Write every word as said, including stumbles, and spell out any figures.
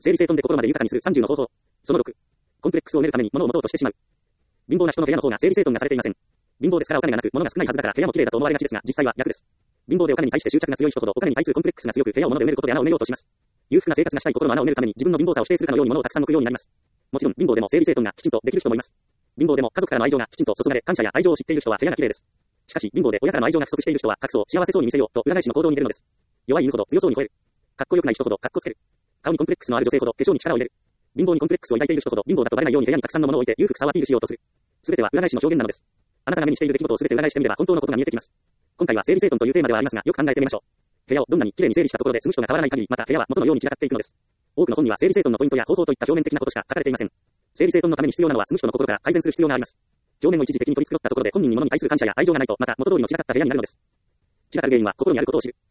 整理整頓で心まで豊かにするさんじゅうの方法。そのろく。コンプレックスを埋めるために物を持とうとしてしまう。貧乏な人の部屋の方が整理整頓がされていません。貧乏ですからお金がなく物が少ないはずだから部屋も綺麗だと思われがちですが、実際は逆です。貧乏でお金に対して執着が強い人ほどお金に対するコンプレックスが強く部屋を物で埋めることで穴を埋めようとします。裕福な生活がしたい心の穴を埋めるために自分の貧乏さを否定するかのように物をたくさん置くようになります。もちろん貧乏でも整理整頓がきちんとできる人もいます。貧乏でも家族からの愛情がきちんと注がれ感謝や愛情を知っている人は部屋が綺麗です。しかし貧乏で親からの愛情が不足している人は隠そう幸せそうに見せようと裏返しの行動に出るのです。弱い犬ほど強そうに吠える。かっこよくない人ほどかっこつける。顔にコンプレックスのある女性ほど化粧に力を入れる。貧乏にコンプレックスを抱いている人ほど貧乏だとバレないように部屋にたくさんの物を置いて裕福さをアピールしようとする。すべては裏返しの表現なのです。あなたが目にしている出来事をすべて裏返してみれば本当のことが見えてきます。今回は整理整頓というテーマではありますが、よく考えてみましょう。部屋をどんなに綺麗に整理したところで住む人が変わらない限り、また部屋は元のように散らかっていくのです。多くの本には整理整頓のポイントや方法といった表面的なことしか書かれていません。整理整頓のために必要なのは住む人の心から改善する必要があります。表面を一時的に取り繕ったところで本人に物に対する感謝や愛情がないと、また元通りの散らかった部屋になるのです。散らかる原因は心にあることを知る。